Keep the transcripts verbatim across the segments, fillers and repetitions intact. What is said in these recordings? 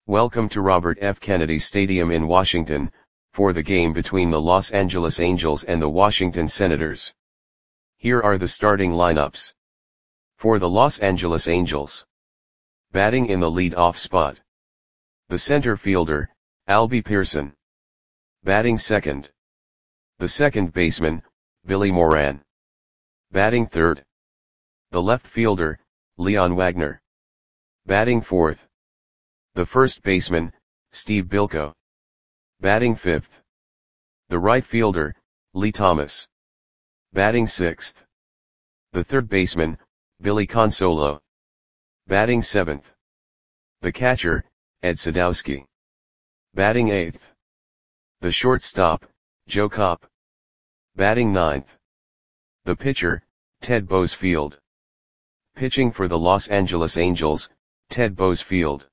Welcome to Robert F. Kennedy Stadium in Washington, for the game between the Los Angeles Angels and the Washington Senators. Here are the starting lineups. For the Los Angeles Angels. Batting in the lead-off spot. The center fielder, Albie Pearson. Batting second. The second baseman, Billy Moran. Batting third. The left fielder, Leon Wagner. Batting fourth. The first baseman, Steve Bilko. Batting fifth. The right fielder, Lee Thomas. Batting sixth. The third baseman, Billy Consolo. Batting seventh. The catcher, Ed Sadowski. Batting eighth. The shortstop, Joe Kopp. Batting ninth. The pitcher, Ted Boesfield. Pitching for the Los Angeles Angels, Ted Boesfield.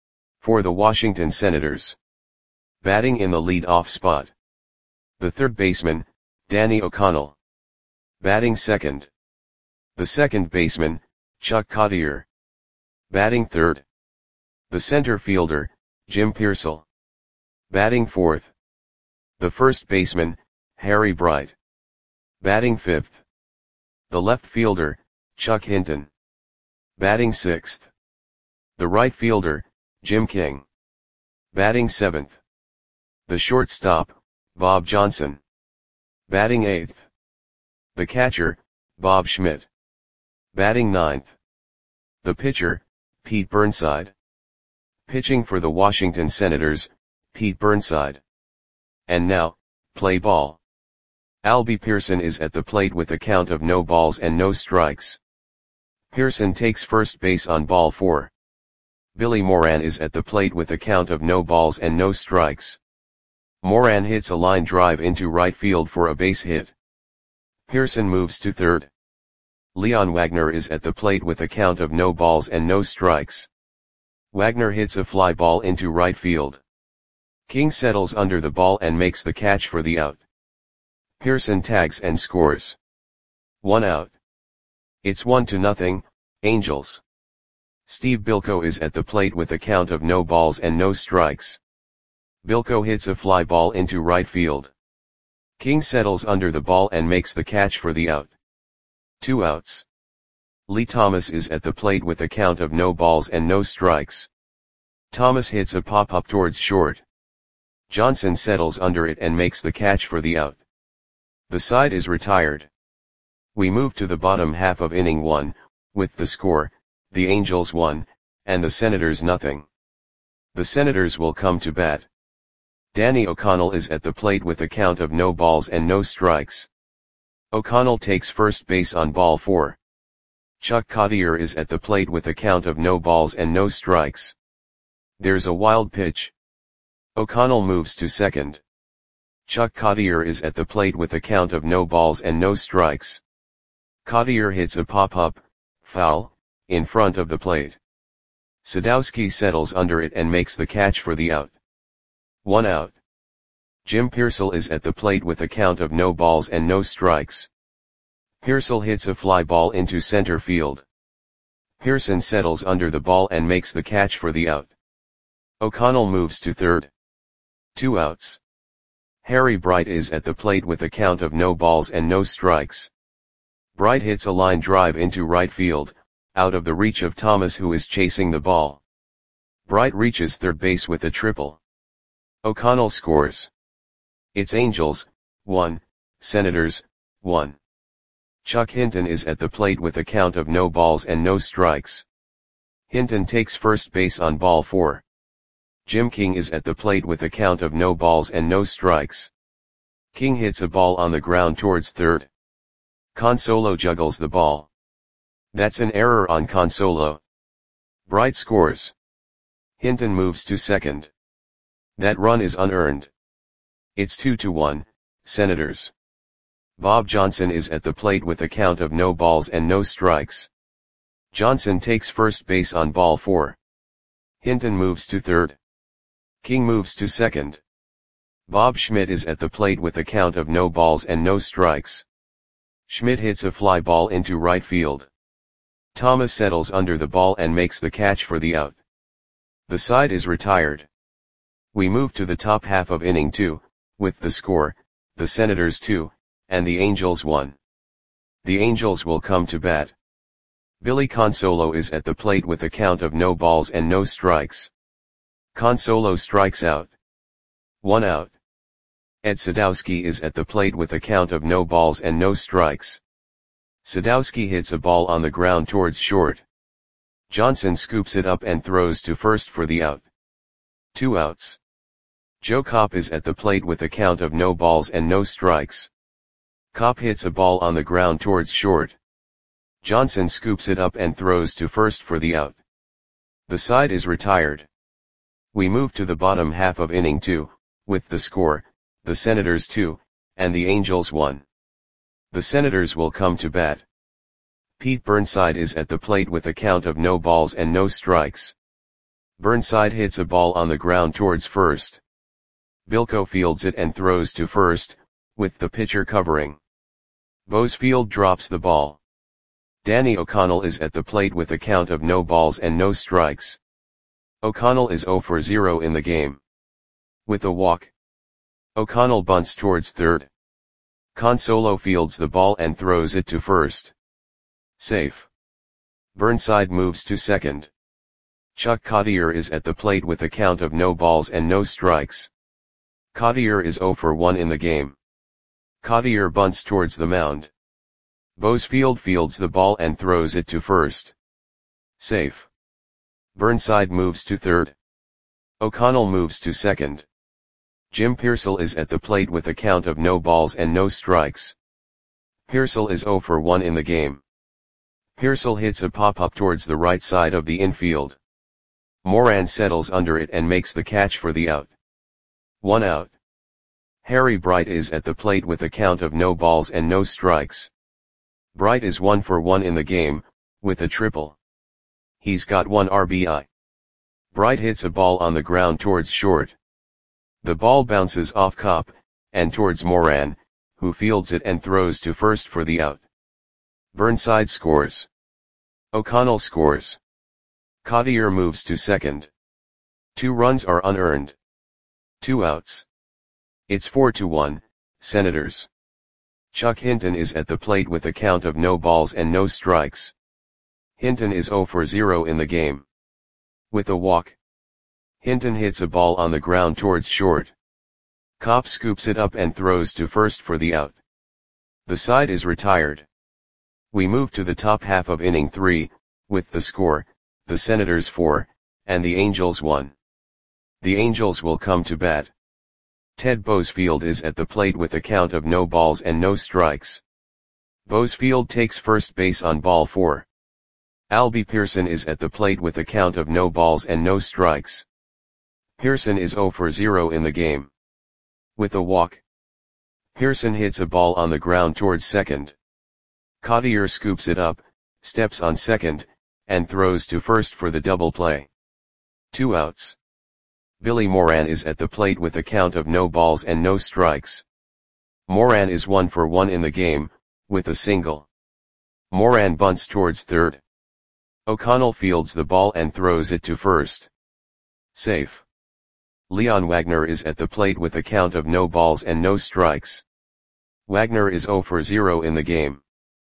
For the Washington Senators. Batting in the lead-off spot. The third baseman, Danny O'Connell. Batting second. The second baseman, Chuck Cottier. Batting third. The center fielder, Jim Piersall. Batting fourth. The first baseman, Harry Bright. Batting fifth. The left fielder, Chuck Hinton. Batting sixth. The right fielder, Jim King. Batting seventh. The shortstop, Bob Johnson. Batting eighth. The catcher, Bob Schmidt. Batting ninth. The pitcher, Pete Burnside. Pitching for the Washington Senators, Pete Burnside. And now, play ball. Albie Pearson is at the plate with a count of no balls and no strikes. Pearson takes first base on ball four. Billy Moran is at the plate with a count of no balls and no strikes. Moran hits a line drive into right field for a base hit. Pearson moves to third. Leon Wagner is at the plate with a count of no balls and no strikes. Wagner hits a fly ball into right field. King settles under the ball and makes the catch for the out. Pearson tags and scores. One out. It's one to nothing, Angels. Steve Bilko is at the plate with a count of no balls and no strikes. Bilko hits a fly ball into right field. King settles under the ball and makes the catch for the out. Two outs. Lee Thomas is at the plate with a count of no balls and no strikes. Thomas hits a pop-up towards short. Johnson settles under it and makes the catch for the out. The side is retired. We move to the bottom half of inning one, with the score, the Angels one, and the Senators nothing. The Senators will come to bat. Danny O'Connell is at the plate with a count of no balls and no strikes. O'Connell takes first base on ball four. Chuck Cottier is at the plate with a count of no balls and no strikes. There's a wild pitch. O'Connell moves to second. Chuck Cottier is at the plate with a count of no balls and no strikes. Cottier hits a pop-up, foul, in front of the plate. Sadowski settles under it and makes the catch for the out. One out. Jim Piersall is at the plate with a count of no balls and no strikes. Piersall hits a fly ball into center field. Pearson settles under the ball and makes the catch for the out. O'Connell moves to third. Two outs. Harry Bright is at the plate with a count of no balls and no strikes. Bright hits a line drive into right field, out of the reach of Thomas, who is chasing the ball. Bright reaches third base with a triple. O'Connell scores. It's Angels, one, Senators, one. Chuck Hinton is at the plate with a count of no balls and no strikes. Hinton takes first base on ball four. Jim King is at the plate with a count of no balls and no strikes. King hits a ball on the ground towards third. Consolo juggles the ball. That's an error on Consolo. Bright scores. Hinton moves to second. That run is unearned. It's two to one, Senators. Bob Johnson is at the plate with a count of no balls and no strikes. Johnson takes first base on ball four. Hinton moves to third. King moves to second. Bob Schmidt is at the plate with a count of no balls and no strikes. Schmidt hits a fly ball into right field. Thomas settles under the ball and makes the catch for the out. The side is retired. We move to the top half of inning two, with the score, the Senators two, and the Angels one. The Angels will come to bat. Billy Consolo is at the plate with a count of no balls and no strikes. Consolo strikes out. One out. Ed Sadowski is at the plate with a count of no balls and no strikes. Sadowski hits a ball on the ground towards short. Johnson scoops it up and throws to first for the out. Two outs. Joe Kopp is at the plate with a count of no balls and no strikes. Kopp hits a ball on the ground towards short. Johnson scoops it up and throws to first for the out. The side is retired. We move to the bottom half of inning two, with the score, the Senators two, and the Angels one. The Senators will come to bat. Pete Burnside is at the plate with a count of no balls and no strikes. Burnside hits a ball on the ground towards first. Bilko fields it and throws to first, with the pitcher covering. Boesfield drops the ball. Danny O'Connell is at the plate with a count of no balls and no strikes. O'Connell is zero for zero in the game. With a walk. O'Connell bunts towards third. Consolo fields the ball and throws it to first. Safe. Burnside moves to second. Chuck Cottier is at the plate with a count of no balls and no strikes. Cottier is zero for one in the game. Cottier bunts towards the mound. Boesfield fields the ball and throws it to first. Safe. Burnside moves to third. O'Connell moves to second. Jim Pearsall is at the plate with a count of no balls and no strikes. Pearsall is zero for one in the game. Pearsall hits a pop-up towards the right side of the infield. Moran settles under it and makes the catch for the out. One out. Harry Bright is at the plate with a count of no balls and no strikes. Bright is one for one in the game, with a triple. He's got one R B I. Bright hits a ball on the ground towards short. The ball bounces off Kopp, and towards Moran, who fields it and throws to first for the out. Burnside scores. O'Connell scores. Cottier moves to second. Two runs are unearned. Two outs. It's four to one, Senators. Chuck Hinton is at the plate with a count of no balls and no strikes. Hinton is zero for zero in the game. With a walk. Hinton hits a ball on the ground towards short. Kopp scoops it up and throws to first for the out. The side is retired. We move to the top half of inning three, with the score, the Senators four, and the Angels one. The Angels will come to bat. Ted Boesfield is at the plate with a count of no balls and no strikes. Boesfield takes first base on ball four. Albie Pearson is at the plate with a count of no balls and no strikes. Pearson is zero for zero in the game. With a walk. Pearson hits a ball on the ground towards second. Cottier scoops it up, steps on second, and throws to first for the double play. Two outs. Billy Moran is at the plate with a count of no balls and no strikes. Moran is one for one in the game, with a single. Moran bunts towards third. O'Connell fields the ball and throws it to first. Safe. Leon Wagner is at the plate with a count of no balls and no strikes. Wagner is zero for zero in the game.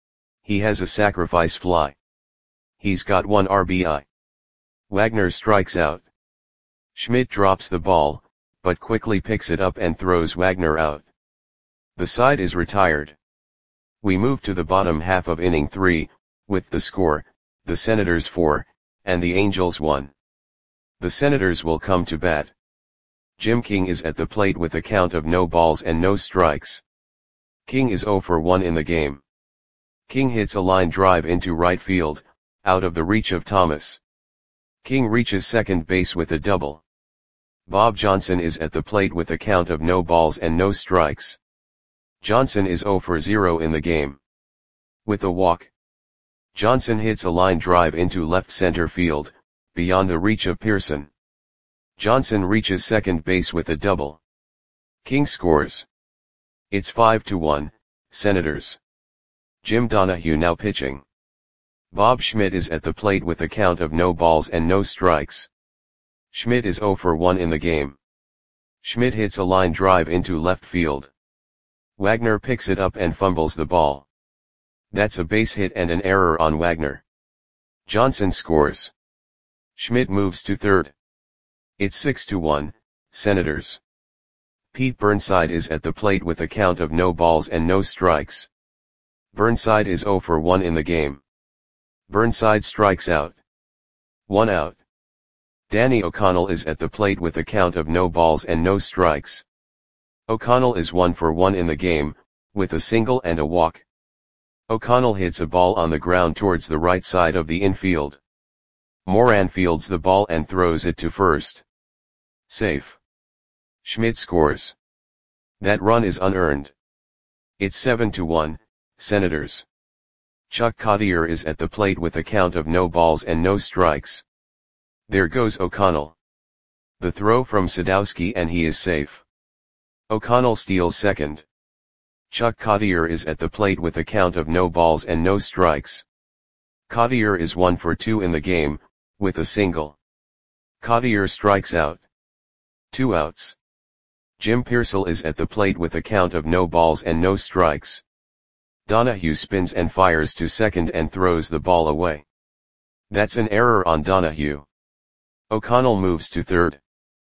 He has a sacrifice fly. He's got one R B I. Wagner strikes out. Schmidt drops the ball, but quickly picks it up and throws Wagner out. The side is retired. We move to the bottom half of inning three, with the score, the Senators four, and the Angels one. The Senators will come to bat. Jim King is at the plate with a count of no balls and no strikes. King is zero for one in the game. King hits a line drive into right field, out of the reach of Thomas. King reaches second base with a double. Bob Johnson is at the plate with a count of no balls and no strikes. Johnson is zero for zero in the game. With a walk. Johnson hits a line drive into left center field, beyond the reach of Pearson. Johnson reaches second base with a double. King scores. It's five to one, Senators. Jim Donahue now pitching. Bob Schmidt is at the plate with a count of no balls and no strikes. Schmidt is zero for one in the game. Schmidt hits a line drive into left field. Wagner picks it up and fumbles the ball. That's a base hit and an error on Wagner. Johnson scores. Schmidt moves to third. It's six to one, Senators. Pete Burnside is at the plate with a count of no balls and no strikes. Burnside is zero for one in the game. Burnside strikes out. One out. Danny O'Connell is at the plate with a count of no balls and no strikes. O'Connell is one for one in the game, with a single and a walk. O'Connell hits a ball on the ground towards the right side of the infield. Moran fields the ball and throws it to first. Safe. Schmidt scores. That run is unearned. It's seven to one, Senators. Chuck Cottier is at the plate with a count of no balls and no strikes. There goes O'Connell. The throw from Sadowski and he is safe. O'Connell steals second. Chuck Cottier is at the plate with a count of no balls and no strikes. Cottier is one for two in the game, with a single. Cottier strikes out. Two outs. Jim Pearsall is at the plate with a count of no balls and no strikes. Donahue spins and fires to second and throws the ball away. That's an error on Donahue. O'Connell moves to third.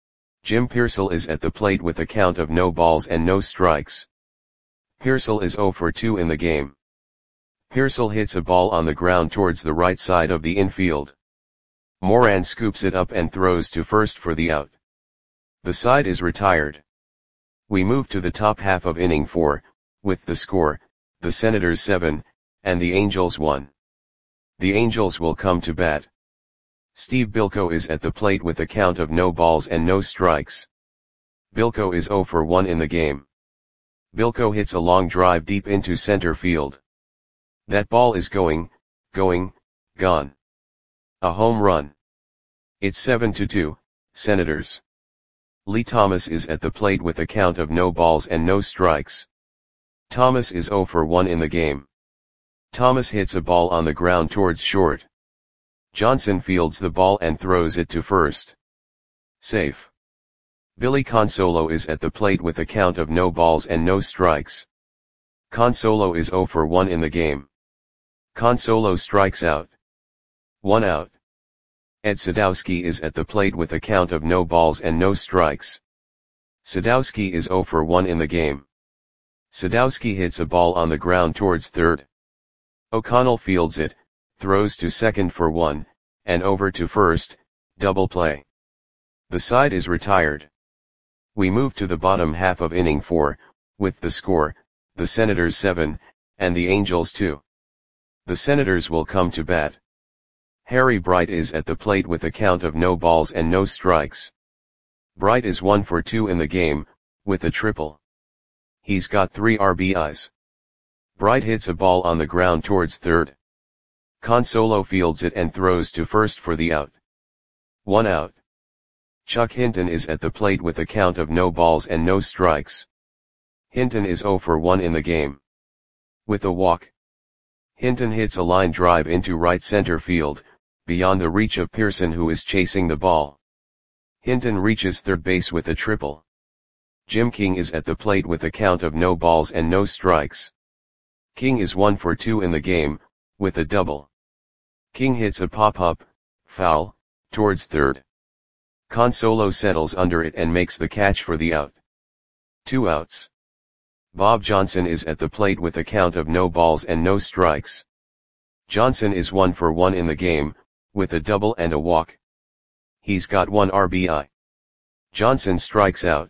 Jim Pearsall is at the plate with a count of no balls and no strikes. Pearsall is zero for two in the game. Pearsall hits a ball on the ground towards the right side of the infield. Moran scoops it up and throws to first for the out. The side is retired. We move to the top half of inning four, with the score, the Senators seven, and the Angels one. The Angels will come to bat. Steve Bilko is at the plate with a count of no balls and no strikes. Bilko is zero for one in the game. Bilko hits a long drive deep into center field. That ball is going, going, gone. A home run. It's seven to two, Senators. Lee Thomas is at the plate with a count of no balls and no strikes. Thomas is zero for one in the game. Thomas hits a ball on the ground towards short. Johnson fields the ball and throws it to first. Safe. Billy Consolo is at the plate with a count of no balls and no strikes. Consolo is zero for one in the game. Consolo strikes out. One out. Ed Sadowski is at the plate with a count of no balls and no strikes. Sadowski is zero for one in the game. Sadowski hits a ball on the ground towards third. O'Connell fields it, throws to second for one, and over to first, double play. The side is retired. We move to the bottom half of inning four, with the score, the Senators seven, and the Angels two. The Senators will come to bat. Harry Bright is at the plate with a count of no balls and no strikes. Bright is one for two in the game, with a triple. He's got three R B Is. Bright hits a ball on the ground towards third. Consolo fields it and throws to first for the out. One out. Chuck Hinton is at the plate with a count of no balls and no strikes. Hinton is zero for one in the game. With a walk. Hinton hits a line drive into right center field, beyond the reach of Pearson who is chasing the ball. Hinton reaches third base with a triple. Jim King is at the plate with a count of no balls and no strikes. King is one for two in the game, with a double. King hits a pop-up, foul, towards third. Consolo settles under it and makes the catch for the out. Two outs. Bob Johnson is at the plate with a count of no balls and no strikes. Johnson is one for one in the game, with a double and a walk. He's got one R B I. Johnson strikes out.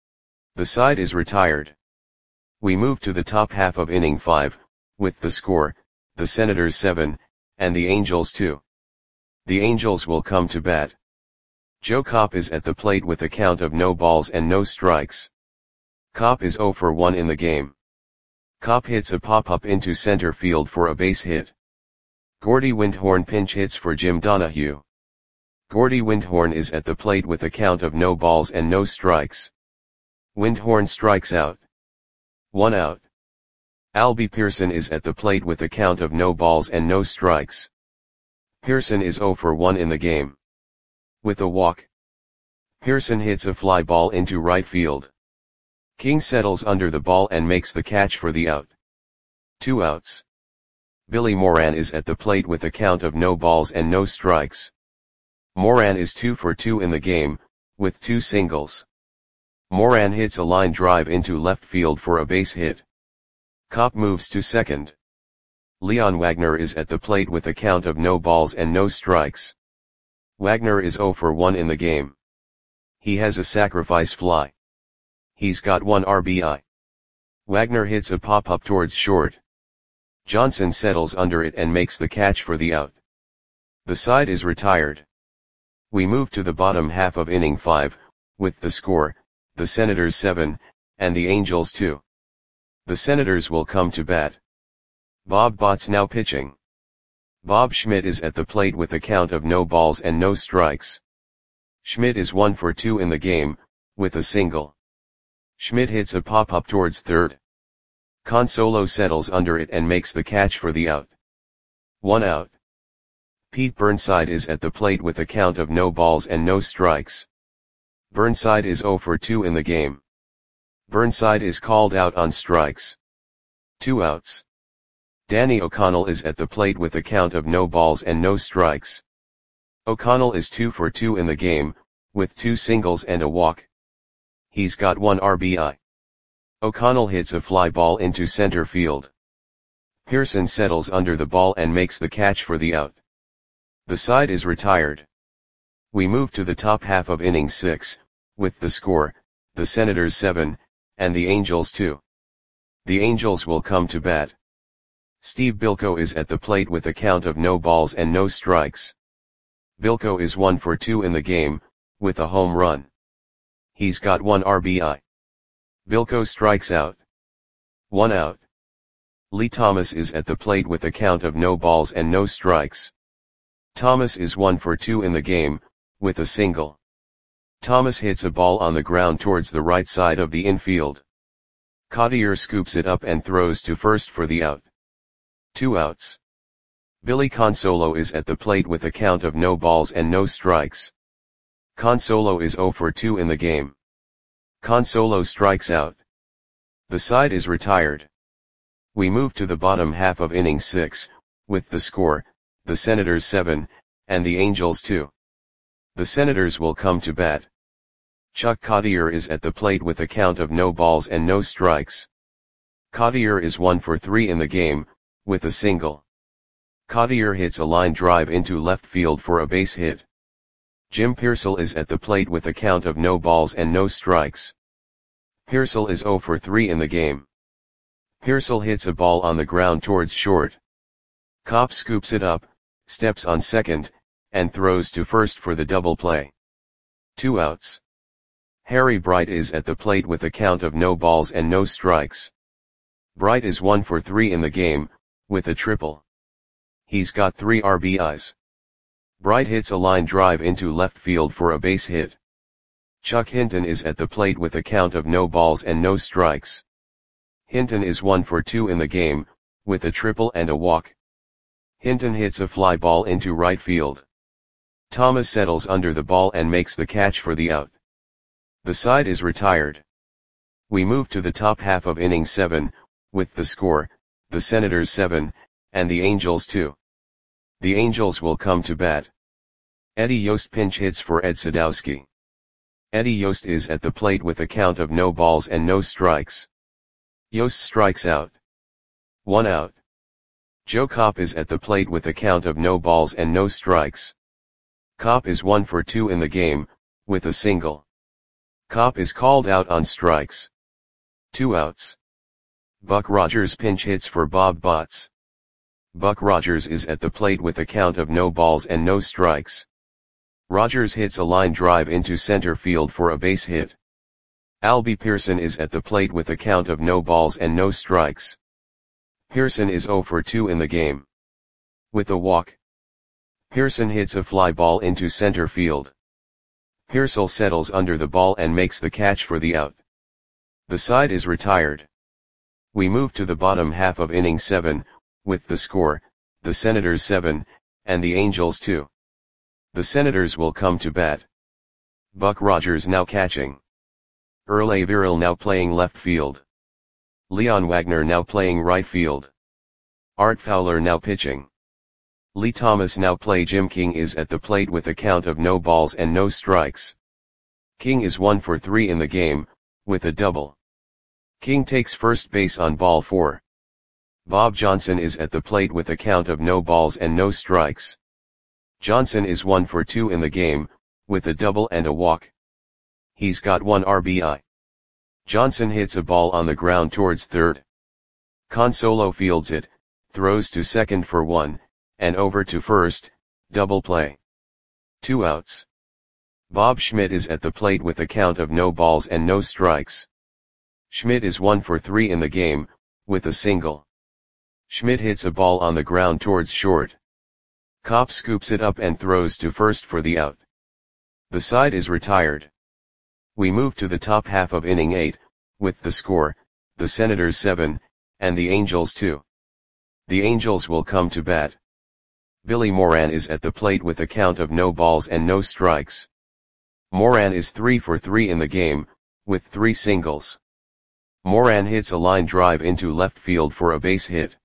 The side is retired. We move to the top half of inning five, with the score, the Senators seven, and the Angels two. The Angels will come to bat. Joe Kopp is at the plate with a count of no balls and no strikes. Kopp is zero for one in the game. Kopp hits a pop-up into center field for a base hit. Gordy Windhorn pinch hits for Jim Donahue. Gordy Windhorn is at the plate with a count of no balls and no strikes. Windhorn strikes out. One out. Albie Pearson is at the plate with a count of no balls and no strikes. Pearson is zero for one in the game. With a walk. Pearson hits a fly ball into right field. King settles under the ball and makes the catch for the out. Two outs. Billy Moran is at the plate with a count of no balls and no strikes. Moran is two for two in the game, with two singles. Moran hits a line drive into left field for a base hit. Kopp moves to second. Leon Wagner is at the plate with a count of no balls and no strikes. Wagner is zero for one in the game. He has a sacrifice fly. He's got one R B I. Wagner hits a pop-up towards short. Johnson settles under it and makes the catch for the out. The side is retired. We move to the bottom half of inning five, with the score, the Senators seven, and the Angels two. The Senators will come to bat. Bob Bott's now pitching. Bob Schmidt is at the plate with a count of no balls and no strikes. Schmidt is one for two in the game, with a single. Schmidt hits a pop-up towards third. Consolo settles under it and makes the catch for the out. One out. Pete Burnside is at the plate with a count of no balls and no strikes. Burnside is zero for two in the game. Burnside is called out on strikes. Two outs. Danny O'Connell is at the plate with a count of no balls and no strikes. O'Connell is two for two in the game, with two singles and a walk. He's got one R B I. O'Connell hits a fly ball into center field. Pearson settles under the ball and makes the catch for the out. The side is retired. We move to the top half of inning six, with the score, the Senators seven, and the Angels two. The Angels will come to bat. Steve Bilko is at the plate with a count of no balls and no strikes. Bilko is one for two in the game, with a home run. He's got one R B I. Bilko strikes out. One out. Lee Thomas is at the plate with a count of no balls and no strikes. Thomas is one for two in the game, with a single. Thomas hits a ball on the ground towards the right side of the infield. Cottier scoops it up and throws to first for the out. Two outs. Billy Consolo is at the plate with a count of no balls and no strikes. Consolo is zero for two in the game. Consolo strikes out. The side is retired. We move to the bottom half of inning six, with the score, the Senators seven, and the Angels two. The Senators will come to bat. Chuck Cottier is at the plate with a count of no balls and no strikes. Cottier is one for three in the game, with a single. Cottier hits a line drive into left field for a base hit. Jim Piersall is at the plate with a count of no balls and no strikes. Piersall is zero for three in the game. Piersall hits a ball on the ground towards short. Kopp scoops it up, steps on second, and throws to first for the double play. Two outs. Harry Bright is at the plate with a count of no balls and no strikes. Bright is one for three in the game, with a triple. He's got three R B Is. Bright hits a line drive into left field for a base hit. Chuck Hinton is at the plate with a count of no balls and no strikes. Hinton is one for two in the game, with a triple and a walk. Hinton hits a fly ball into right field. Thomas settles under the ball and makes the catch for the out. The side is retired. We move to the top half of inning seven, with the score, the Senators seven, and the Angels two. The Angels will come to bat. Eddie Yost pinch hits for Ed Sadowski. Eddie Yost is at the plate with a count of no balls and no strikes. Yost strikes out. One out. Joe Kopp is at the plate with a count of no balls and no strikes. Kopp is one for two in the game, with a single. Kopp is called out on strikes. Two outs. Buck Rogers pinch hits for Bob Botts. Buck Rogers is at the plate with a count of no balls and no strikes. Rogers hits a line drive into center field for a base hit. Albie Pearson is at the plate with a count of no balls and no strikes. Pearson is zero for two in the game. With a walk. Pearson hits a fly ball into center field. Piersall settles under the ball and makes the catch for the out. The side is retired. We move to the bottom half of inning seven, with the score, the Senators seven, and the Angels two. The Senators will come to bat. Buck Rogers now catching. Earl Averill now playing left field. Leon Wagner now playing right field. Art Fowler now pitching. Lee Thomas now play. Jim King is at the plate with a count of no balls and no strikes. King is one for three in the game, with a double. King takes first base on ball four. Bob Johnson is at the plate with a count of no balls and no strikes. Johnson is one for two in the game, with a double and a walk. He's got one R B I. Johnson hits a ball on the ground towards third. Consolo fields it, throws to second for one, and over to first, double play. Two outs. Bob Schmidt is at the plate with a count of no balls and no strikes. Schmidt is one for three in the game, with a single. Schmidt hits a ball on the ground towards short. Kopp scoops it up and throws to first for the out. The side is retired. We move to the top half of inning eight, with the score, the Senators seven, and the Angels two. The Angels will come to bat. Billy Moran is at the plate with a count of no balls and no strikes. Moran is three for three in the game, with three singles. Moran hits a line drive into left field for a base hit.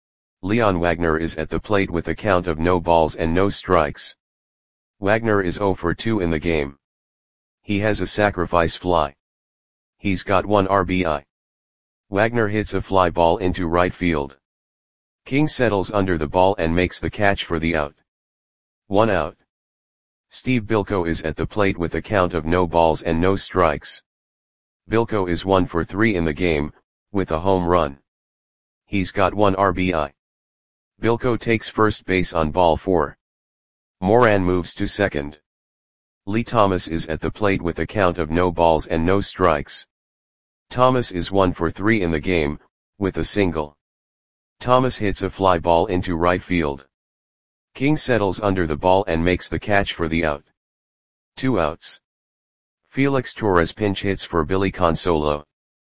Leon Wagner is at the plate with a count of no balls and no strikes. Wagner is zero for two in the game. He has a sacrifice fly. He's got one R B I. Wagner hits a fly ball into right field. King settles under the ball and makes the catch for the out. One out. Steve Bilko is at the plate with a count of no balls and no strikes. Bilko is one for three in the game, with a home run. He's got one R B I. Bilko takes first base on ball four. Moran moves to second. Lee Thomas is at the plate with a count of no balls and no strikes. Thomas is one for three in the game, with a single. Thomas hits a fly ball into right field. King settles under the ball and makes the catch for the out. Two outs. Felix Torres pinch hits for Billy Consolo.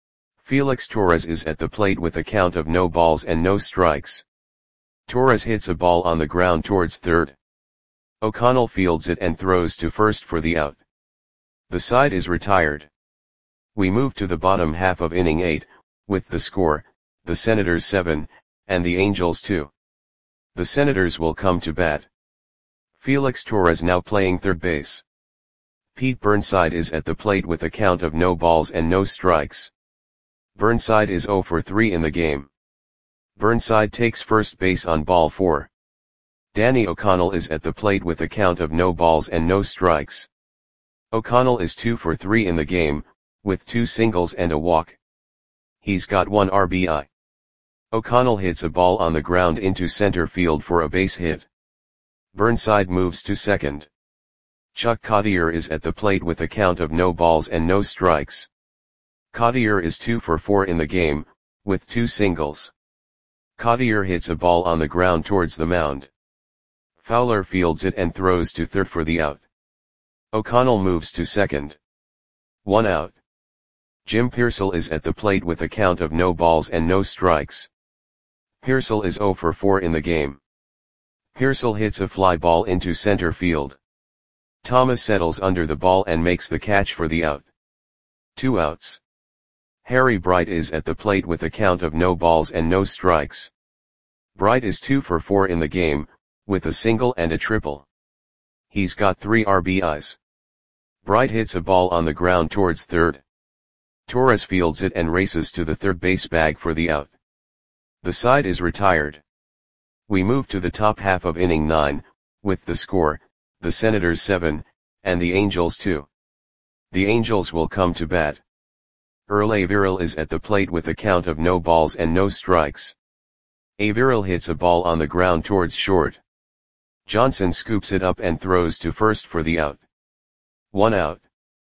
Felix Torres is at the plate with a count of no balls and no strikes. Torres hits a ball on the ground towards third. O'Connell fields it and throws to first for the out. The side is retired. We move to the bottom half of inning eight, with the score, the Senators seven, and the Angels two. The Senators will come to bat. Felix Torres now playing third base. Pete Burnside is at the plate with a count of no balls and no strikes. Burnside is zero for three in the game. Burnside takes first base on ball four. Danny O'Connell is at the plate with a count of no balls and no strikes. O'Connell is two for three in the game, with two singles and a walk. He's got one R B I. O'Connell hits a ball on the ground into center field for a base hit. Burnside moves to second. Chuck Cottier is at the plate with a count of no balls and no strikes. Cottier is two for four in the game, with two singles. Cottier hits a ball on the ground towards the mound. Fowler fields it and throws to third for the out. O'Connell moves to second. One out. Jim Pearsall is at the plate with a count of no balls and no strikes. Pearsall is zero for four in the game. Pearsall hits a fly ball into center field. Thomas settles under the ball and makes the catch for the out. Two outs. Harry Bright is at the plate with a count of no balls and no strikes. Bright is two for four in the game, with a single and a triple. He's got three R B Is. Bright hits a ball on the ground towards third. Torres fields it and races to the third base bag for the out. The side is retired. We move to the top half of inning nine, with the score, the Senators seven, and the Angels two. The Angels will come to bat. Earl Averill is at the plate with a count of no balls and no strikes. Averill hits a ball on the ground towards short. Johnson scoops it up and throws to first for the out. One out.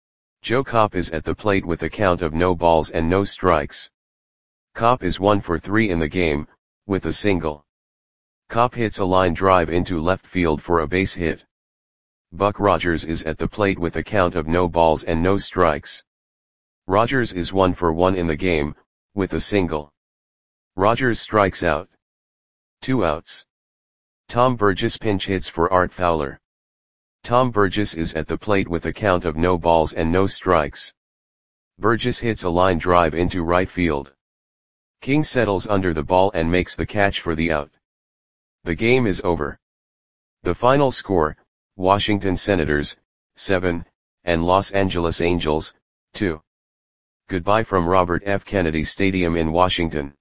Joe Kopp is at the plate with a count of no balls and no strikes. Kopp is one for three in the game, with a single. Kopp hits a line drive into left field for a base hit. Buck Rogers is at the plate with a count of no balls and no strikes. Rogers is one for one in the game, with a single. Rogers strikes out. Two outs. Tom Burgess pinch hits for Art Fowler. Tom Burgess is at the plate with a count of no balls and no strikes. Burgess hits a line drive into right field. King settles under the ball and makes the catch for the out. The game is over. The final score, Washington Senators, seven, and Los Angeles Angels, two. Goodbye from Robert F. Kennedy Stadium in Washington.